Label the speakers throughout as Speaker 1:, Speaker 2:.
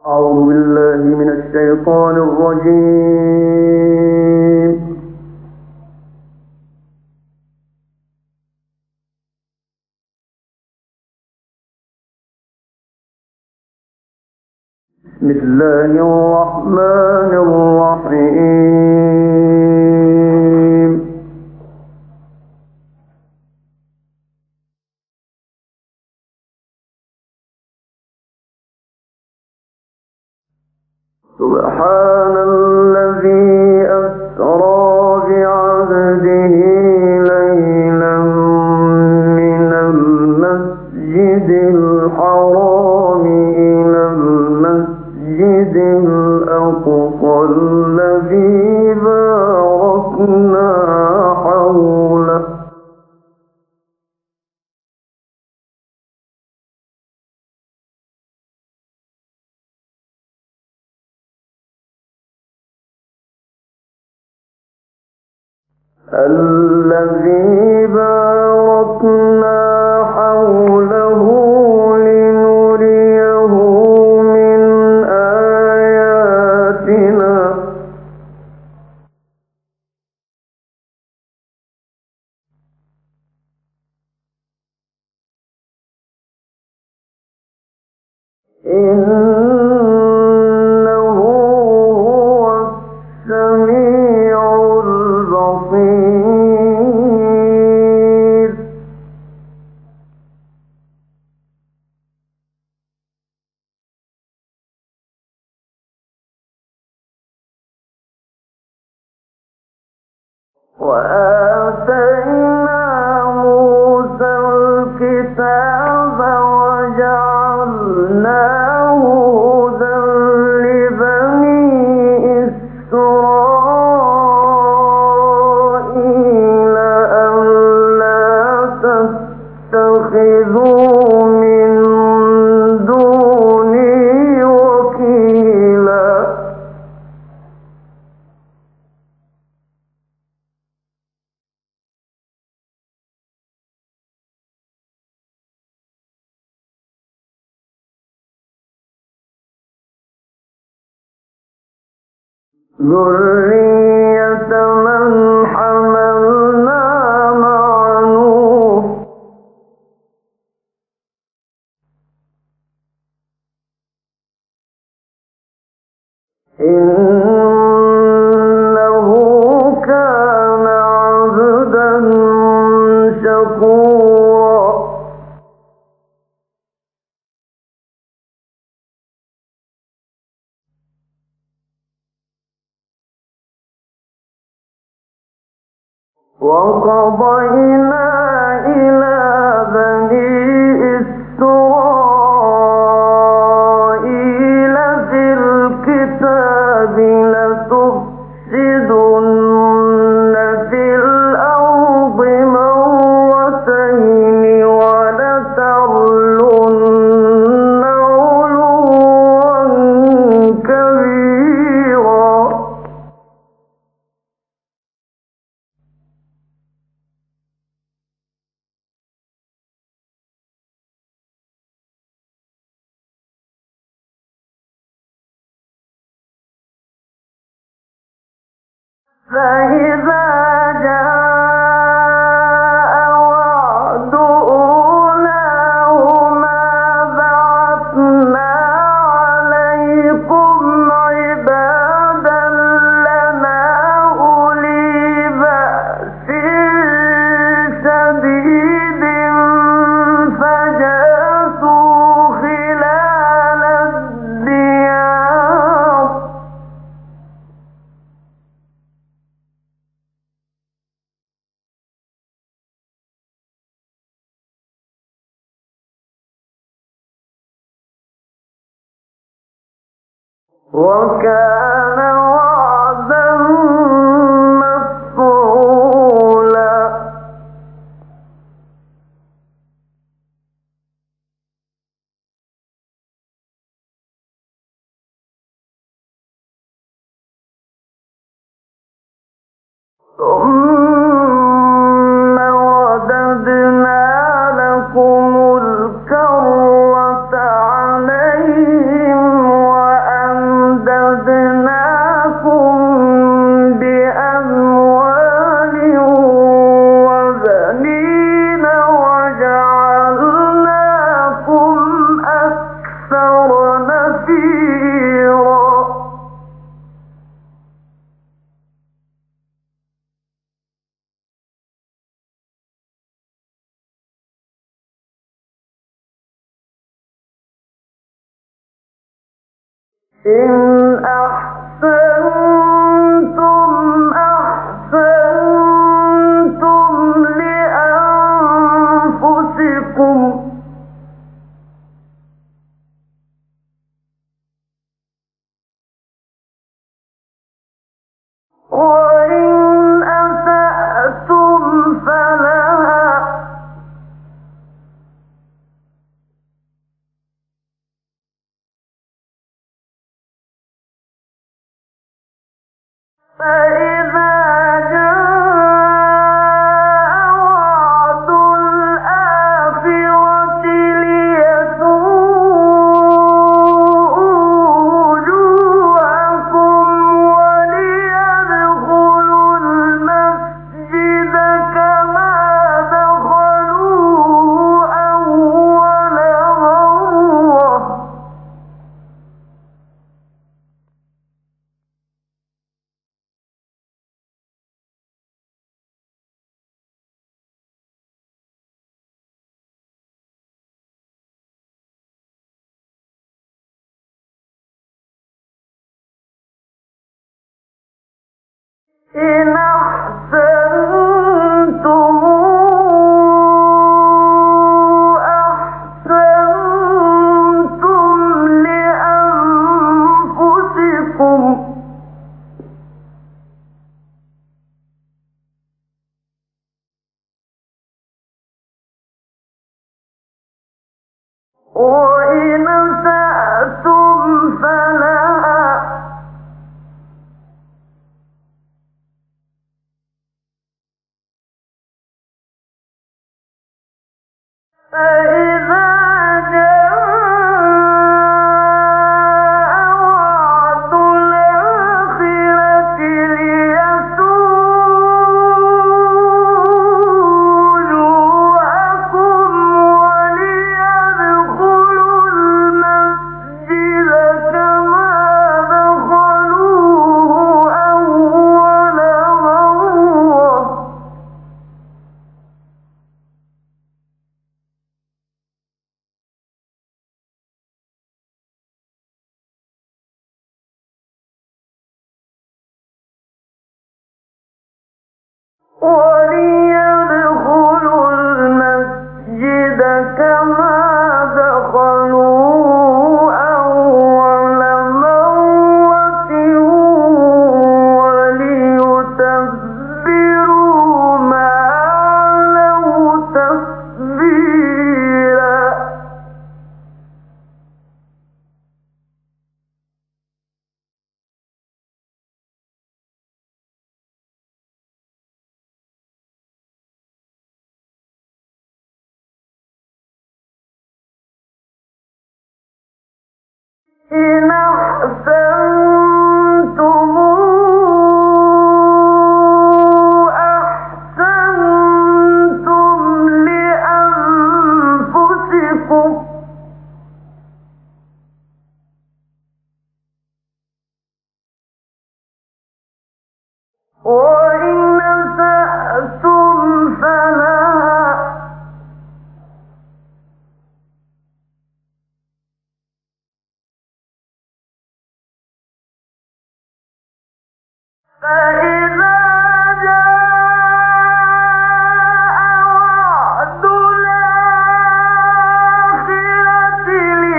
Speaker 1: أعوذ بالله من الشيطان الرجيم. بسم الله الرحمن الرحيم. سبحان الذي أسرى بعبده ليلا من المسجد الحرام إلى المسجد الأقصى الذي باركنا حوله لنريه من آياتنا إنه هو السميع البصير. وآتينا موسى الكتاب وجعلناه هدى لبني إسرائيل ألا تتخذوا من دوني وكيلا. ذرية من حملنا مع نوح إنه كان عبدا شكورا. وقضينا إلى بني إسرائيل في الكتاب لتفسدن في الأرض مرتين ولتعلن علوا كبيرا. فإذا جاء وعد أولاهما بعثنا عليكم عبادا لنا أولي بأس شديد فجاسوا خلال الديار. وكان وعدا مفعولا. ثم رددنا لكم الكرة عليهم ونفيرا إن أحسنتم أحسنتم لأنفسكم وإن أسأتم فلها فإذا جاء وعد الآخرة ليسوءوا وجوهكم وليدخلوا المسجد كما دخلوه أول مرة إن أحسنتم أحسنتم لأنفسكم وإن أسأتم فلها فإذا جاء وعد الآخرة ليسوءوا وجوهكم وليدخلوا المسجد كما دخلوه أول مرة وليدخلوا المسجد كما دخلوه أول مرة وليتبروا ما علوا تتبيرا إن أحسنتم أحسنتم لأنفسكم وإن أسأتم فلها فإذا جاء وعد الآخرة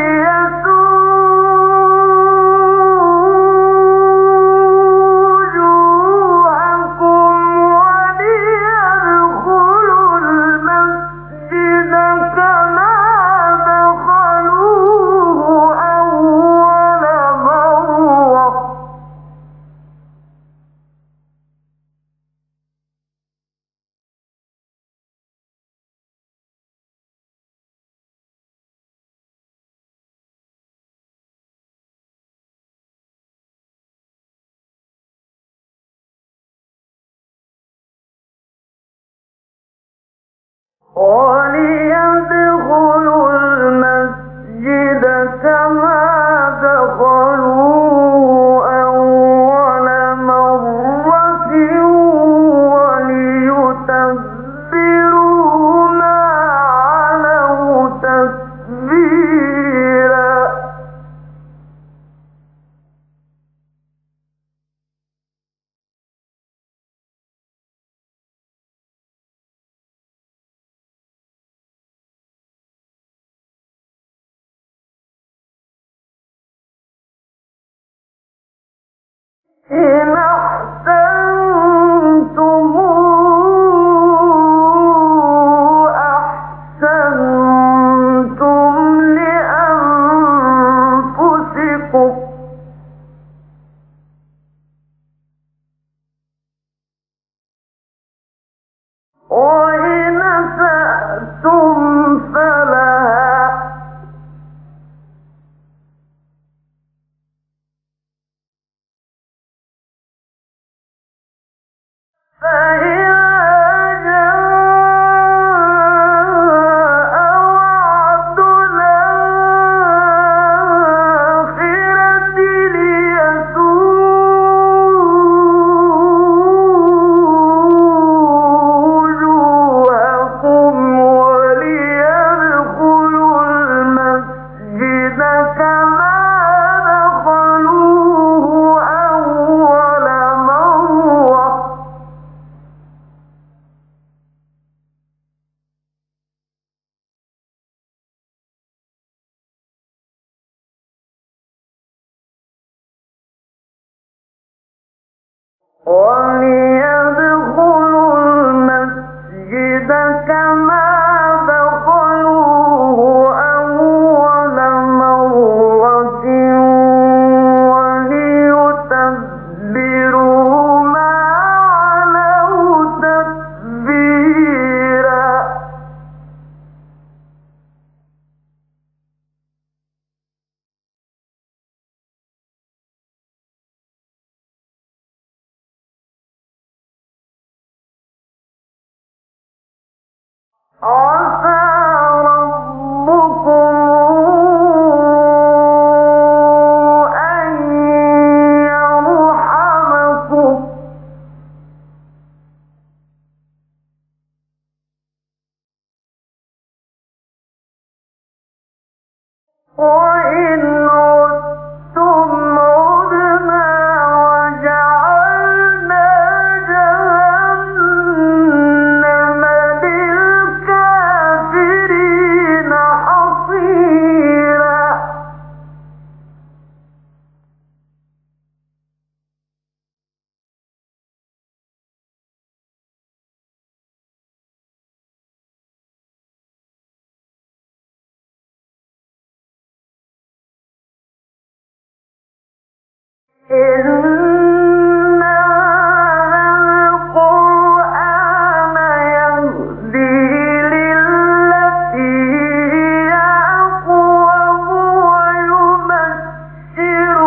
Speaker 1: ليسوءوا وجوهكم وليدخلوا المسجد كما دخلوه أول مرة وليدخلوا المسجد كما إن أحسنتم أحسنتم لأنفسكم وإن أسأتم فلها فإذا جاء وعد الآخرة ليسوءوا وجوهكم وليدخلوا المسجد كما دخلوه أول مرة وليدخلوا المسجد كما دخلوه أول مرة وليتبروا ما علوا تتبيرا عسى ربكم أن يرحمكم وإن عدتم عدنا وجعلنا جهنم للكافرين حصيرا إن هذا القرآن يهدي للتي هي أقوم ويبشر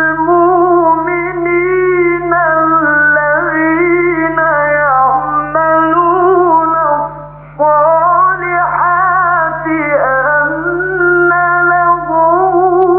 Speaker 1: المؤمنين الذين يعملون الصالحات أن لهم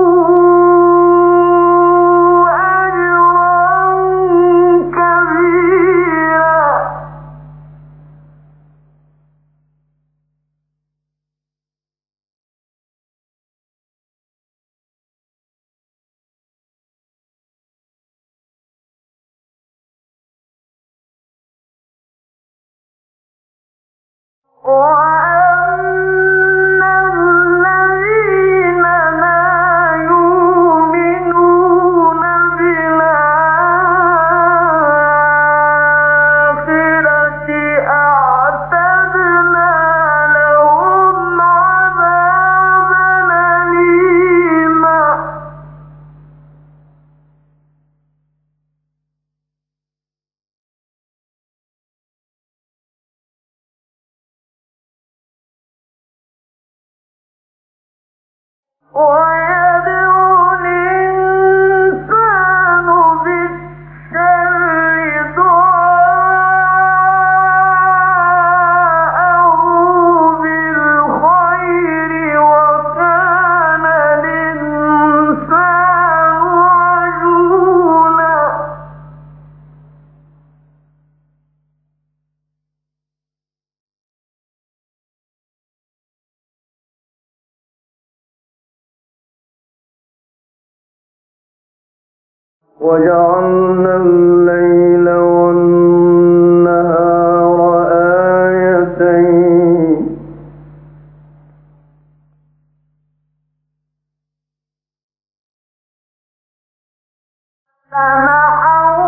Speaker 1: وأن الذين لا يؤمنون بالآخرة أعتدنا لهم عذابا أليما ويدعو الإنسان بالشر دعاءه بالخير وكان الإنسان عجولا وجعلنا الليل والنهار آيتين فمحونا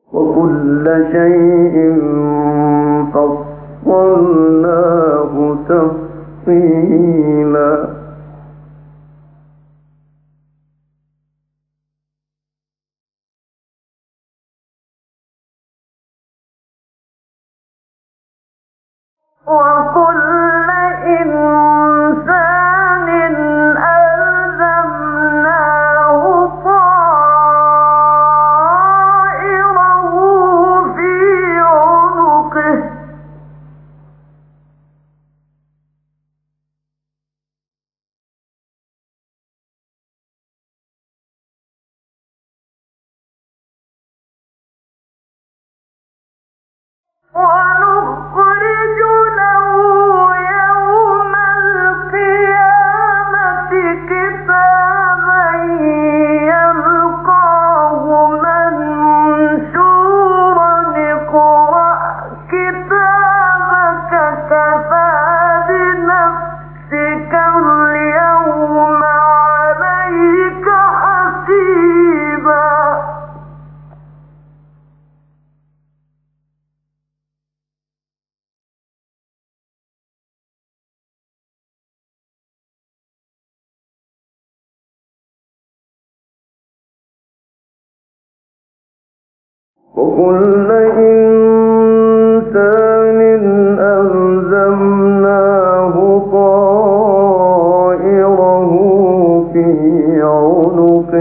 Speaker 1: وكل شيء فصلناه تفصيلا وكل إنسان ألزمناه طائره في عنقه ونخرج له يوم القيامة كتابا يلقاه منشورا اقرأ كتابك كفى بنفسك اليوم عليك حسيبا وكل إنسان ألزمناه طائره في عنقه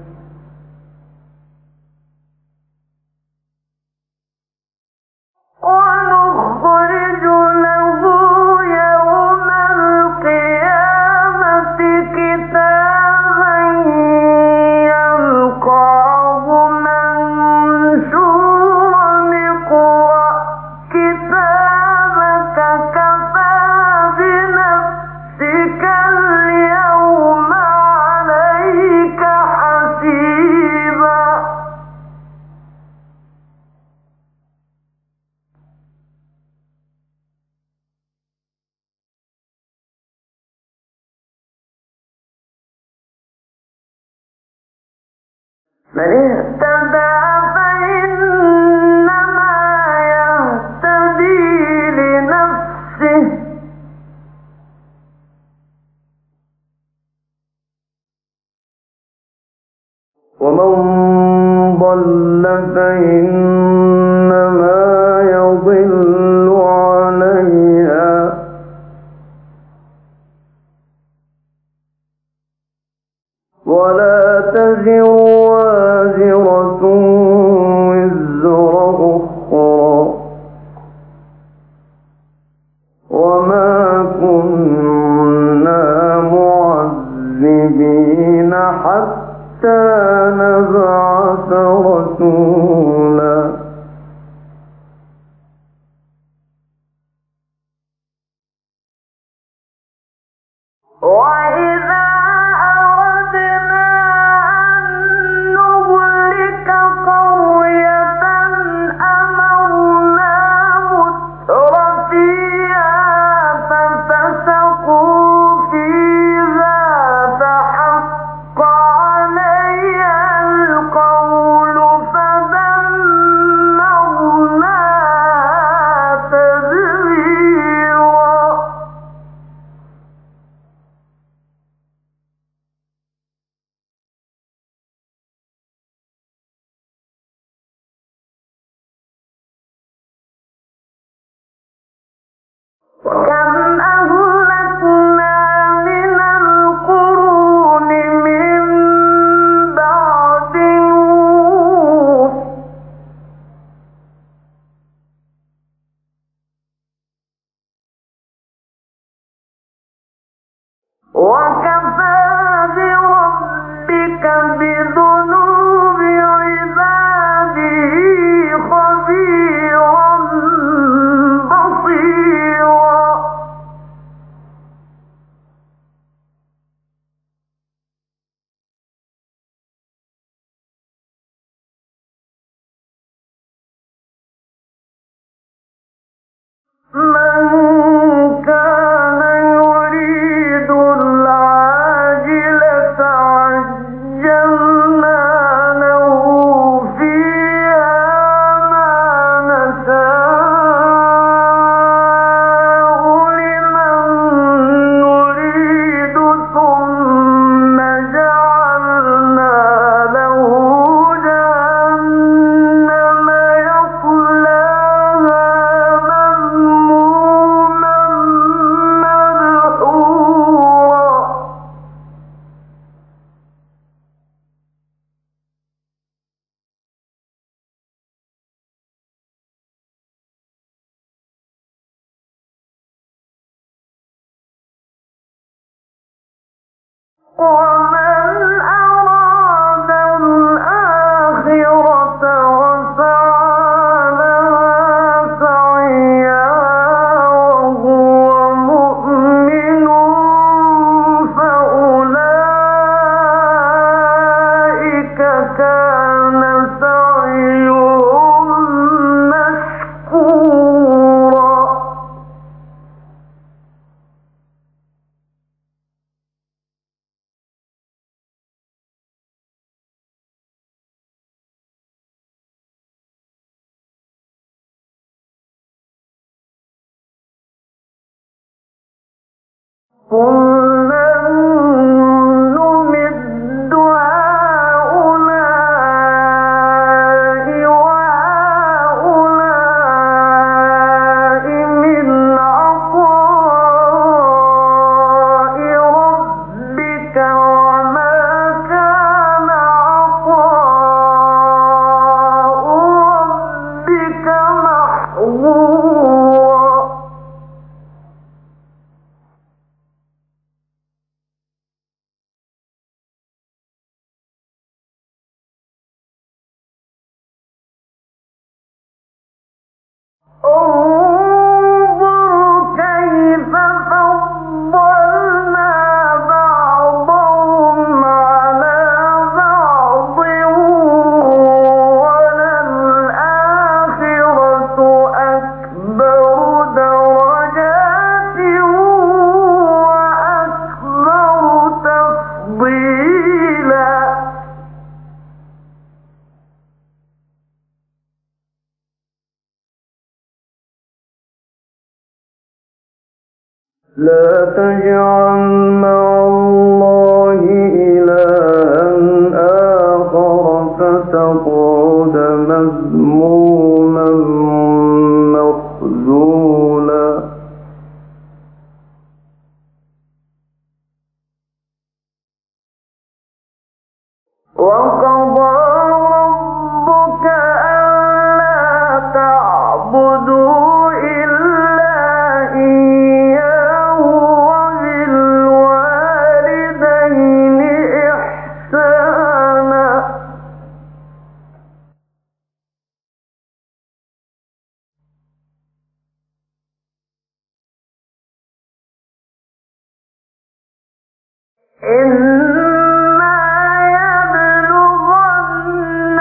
Speaker 1: ونخرج له يوم القيامة كتابا يلقاه منشورا اقرأ كتابك كفى بنفسك اليوم عليك حسيبا من اهتدى فإنما يهتدي لنفسه ومن ضل فإنما يضل عليها ولا تزر وازرة وزر أخرى وما كنا معذبين حتى نبعث رسولا وإذا أردنا أن نهلك قرية أمرنا مترفيها ففسقوا فيها فحق عليها القول فدمرناها تدميرا وكم أهلكنا من القرون من بعد نوح وكفى بربك بذنوب عباده خبيرا بصيرا من كان يريد العاجلة عجلنا له فيها ومن أراد الآخرة وسعى لها سعيها وهو مؤمن فأولئك كان سعيهم مشكورا. كُلًّا نُّمِدُّ هَٰؤُلَاءِ وَهَٰؤُلَاءِ مِنْ عَطَاءِ رَبِّكَ وَمَا كَانَ عَطَاءُ رَبِّكَ مَحْظُورًا. انظُرْ كَيْفَ فَضَّلْنَا بَعْضَهُمْ عَلَىٰ بَعْضٍ ۚ وَلَلْآخِرَةُ أَكْبَرُ دَرَجَاتٍ وَأَكْبَرُ تَفْضِيلًا. لا تجعل مع الله إلها آخر فتقعد مذموما مخذولا. وقضى ربك ألا تعبدوا إلا إياه وبالوالدين إحسانا. إما يبلغن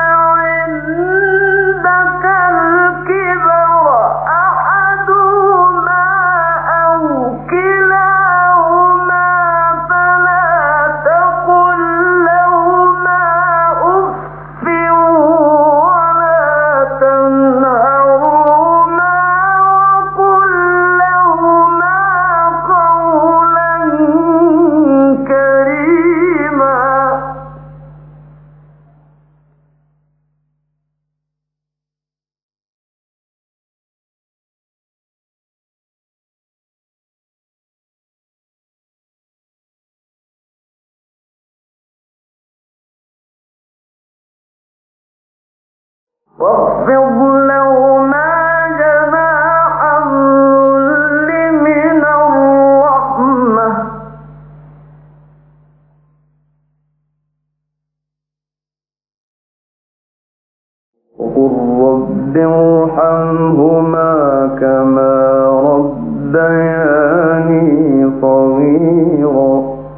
Speaker 1: عندك الكبر أحدهما أو كلاهما فلا تقل لهما أف ولا تنهرهما وقل لهما قولا كريما. واخفض لهما جناح الذل من الرحمة وقل رب ارحمهما كما ربياني صغيرا.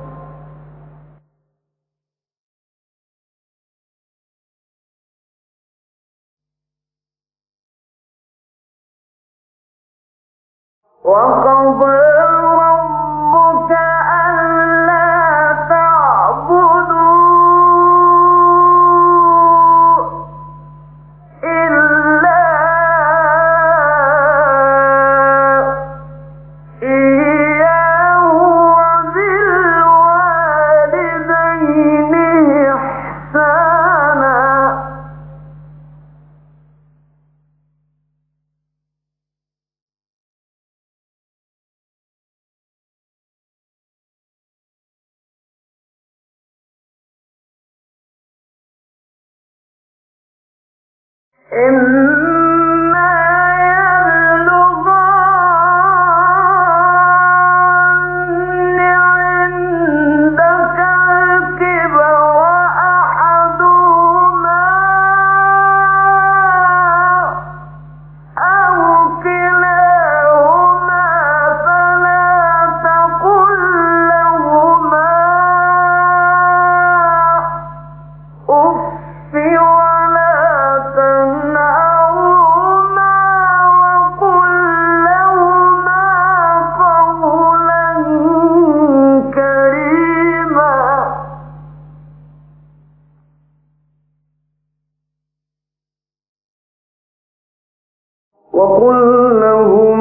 Speaker 1: وقضى ربك ألا تعبدوا إلا إياه وبالوالدين إحسانا. إما يبلغن عندك وقل لهم